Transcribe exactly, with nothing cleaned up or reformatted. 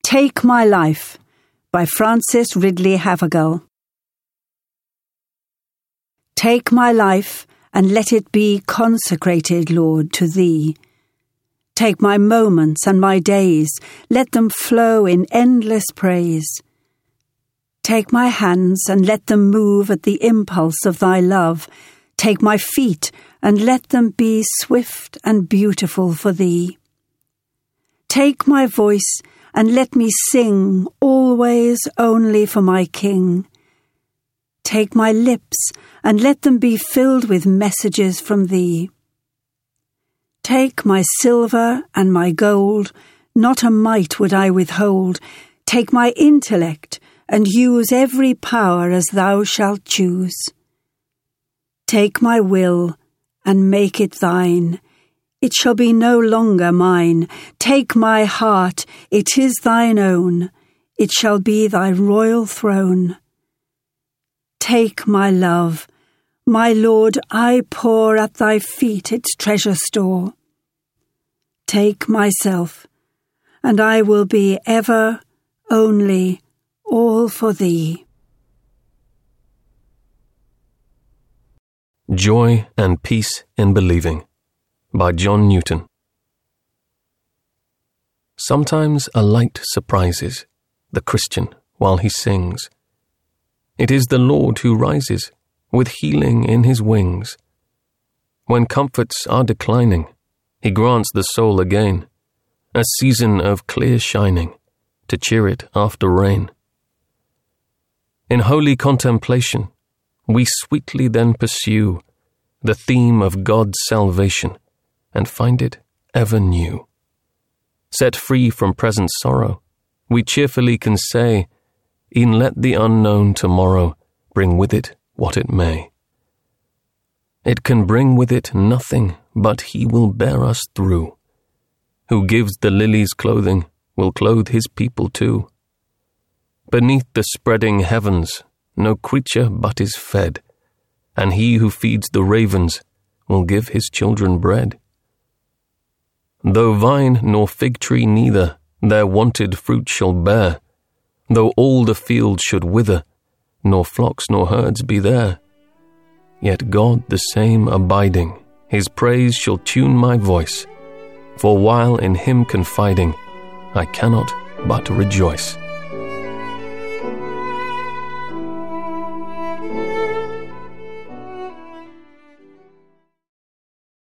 Take My Life by Frances Ridley Havergal. Take my life, and let it be consecrated, Lord, to Thee. Take my moments and my days, let them flow in endless praise. Take my hands, and let them move at the impulse of Thy love. Take my feet, and let them be swift and beautiful for Thee. Take my voice, and let me sing always only for my King. Take my lips, and let them be filled with messages from Thee. Take my silver and my gold, not a mite would I withhold. Take my intellect, and use every power as Thou shalt choose. Take my will, and make it Thine. It shall be no longer mine. Take my heart, it is Thine own. It shall be Thy royal throne. Take my love, my Lord, I pour at Thy feet its treasure store. Take myself, and I will be ever, only, all for Thee. Joy and Peace in Believing by John Newton. Sometimes a light surprises the Christian while he sings. It is the Lord who rises with healing in His wings. When comforts are declining, He grants the soul again a season of clear shining to cheer it after rain. In holy contemplation, we sweetly then pursue the theme of God's salvation and find it ever new. Set free from present sorrow, we cheerfully can say, e'en let the unknown tomorrow bring with it what it may. It can bring with it nothing, but He will bear us through. Who gives the lilies clothing will clothe His people too. Beneath the spreading heavens, no creature but is fed, and He who feeds the ravens will give His children bread. Though vine nor fig tree neither their wonted fruit shall bear, though all the field should wither, nor flocks nor herds be there, yet God the same abiding, His praise shall tune my voice, for while in Him confiding, I cannot but rejoice.